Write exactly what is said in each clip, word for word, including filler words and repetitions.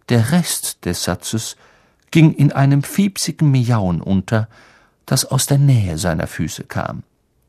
Der Rest des Satzes ging in einem fiepsigen Miauen unter, das aus der Nähe seiner Füße kam.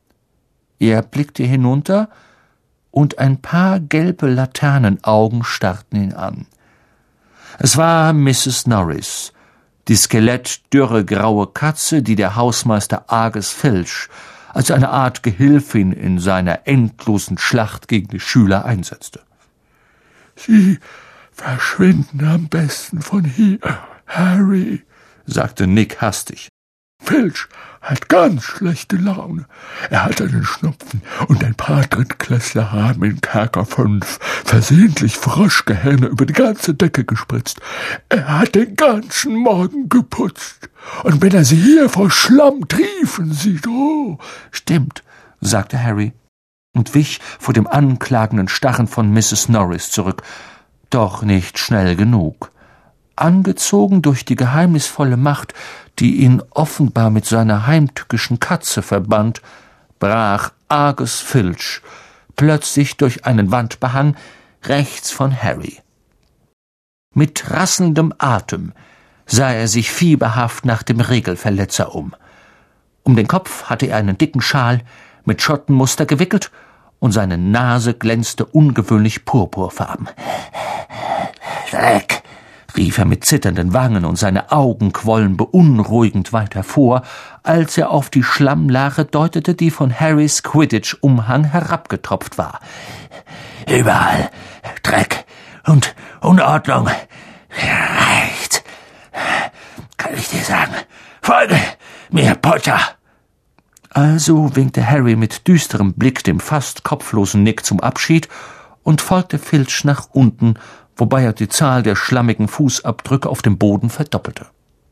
Er blickte hinunter, und ein paar gelbe Laternenaugen starrten ihn an. Es war Misses Norris, die skelettdürre graue Katze, die der Hausmeister Argus Filch als eine Art Gehilfin in seiner endlosen Schlacht gegen die Schüler einsetzte. »Sie verschwinden am besten von hier, Harry«, sagte Nick hastig. »Filch hat ganz schlechte Laune. Er hat einen Schnupfen und ein paar Drittklässler haben in Kerker fünf versehentlich Froschgehirne über die ganze Decke gespritzt. Er hat den ganzen Morgen geputzt. Und wenn er sie hier vor Schlamm triefen sieht, oh!« »Stimmt«, sagte Harry und wich vor dem anklagenden Starren von Misses Norris zurück, doch nicht schnell genug. Angezogen durch die geheimnisvolle Macht, die ihn offenbar mit seiner heimtückischen Katze verband, brach Argus Filch plötzlich durch einen Wandbehang rechts von Harry. Mit rasselndem Atem sah er sich fieberhaft nach dem Regelverletzer um. Um den Kopf hatte er einen dicken Schal mit Schottenmuster gewickelt, und seine Nase glänzte ungewöhnlich purpurfarben. »Dreck«, rief er mit zitternden Wangen, und seine Augen quollen beunruhigend weit hervor, als er auf die Schlammlache deutete, die von Harrys Quidditch-Umhang herabgetropft war. »Überall Dreck und Unordnung. Reicht. Kann ich dir sagen. Folge mir, Potter!« Also winkte Harry mit düsterem Blick dem fast kopflosen Nick zum Abschied und folgte Filch nach unten, wobei er die Zahl der schlammigen Fußabdrücke auf dem Boden verdoppelte.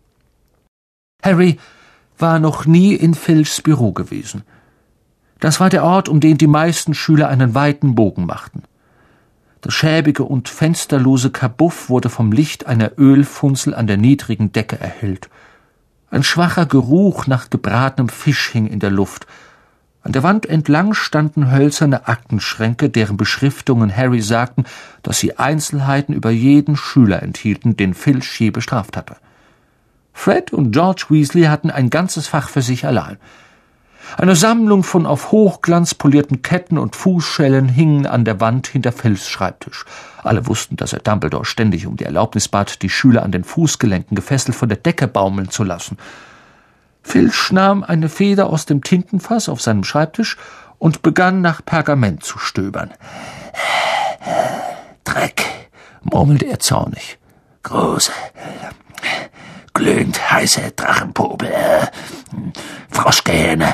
Harry war noch nie in Filchs Büro gewesen. Das war der Ort, um den die meisten Schüler einen weiten Bogen machten. Das schäbige und fensterlose Kabuff wurde vom Licht einer Ölfunzel an der niedrigen Decke erhellt. Ein schwacher Geruch nach gebratenem Fisch hing in der Luft. An der Wand entlang standen hölzerne Aktenschränke, deren Beschriftungen Harry sagten, dass sie Einzelheiten über jeden Schüler enthielten, den Filch je bestraft hatte. Fred und George Weasley hatten ein ganzes Fach für sich allein. Eine Sammlung von auf Hochglanz polierten Ketten und Fußschellen hingen an der Wand hinter Filchs Schreibtisch. Alle wussten, dass er Dumbledore ständig um die Erlaubnis bat, die Schüler an den Fußgelenken gefesselt von der Decke baumeln zu lassen. Filch nahm eine Feder aus dem Tintenfass auf seinem Schreibtisch und begann nach Pergament zu stöbern. »Dreck«, murmelte er zornig. »Große, glühend heiße Drachenpopel, äh, Froschgehirne,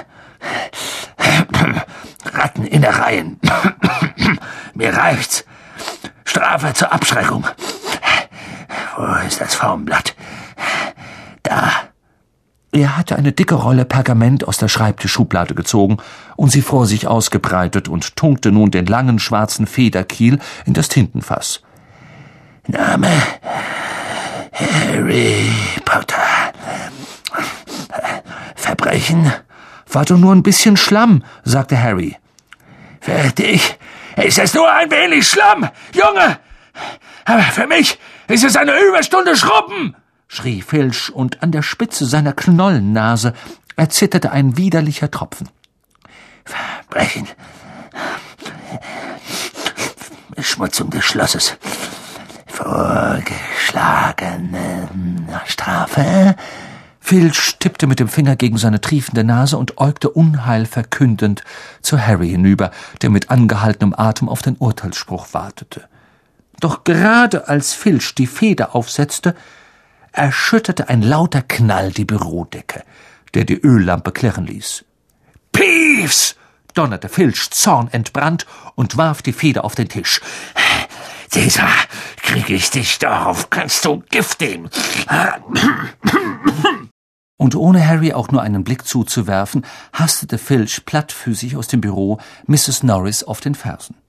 Ratteninnereien. Mir reicht's. Strafe zur Abschreckung. Wo ist das Formblatt? Da.« Er hatte eine dicke Rolle Pergament aus der Schreibtischschublade gezogen und sie vor sich ausgebreitet und tunkte nun den langen schwarzen Federkiel in das Tintenfass. »Name Harry Potter. Verbrechen war doch nur ein bisschen Schlamm«, sagte Harry. »Für dich ist es nur ein wenig Schlamm, Junge! Aber für mich ist es eine Überstunde Schrubben!« schrie Filch, und an der Spitze seiner Knollennase erzitterte ein widerlicher Tropfen. »Verbrechen. Beschmutzung des Schlosses. Vorgeschlagene Strafe.« Filch tippte mit dem Finger gegen seine triefende Nase und äugte unheilverkündend zu Harry hinüber, der mit angehaltenem Atem auf den Urteilsspruch wartete. Doch gerade als Filch die Feder aufsetzte, erschütterte ein lauter Knall die Bürodecke, der die Öllampe klirren ließ. »Peeves«, donnerte Filch zornentbrannt und warf die Feder auf den Tisch. »Dieser krieg ich dich, darauf kannst du Gift nehmen.« Und ohne Harry auch nur einen Blick zuzuwerfen, hastete Filch plattfüßig aus dem Büro Misses Norris auf den Fersen.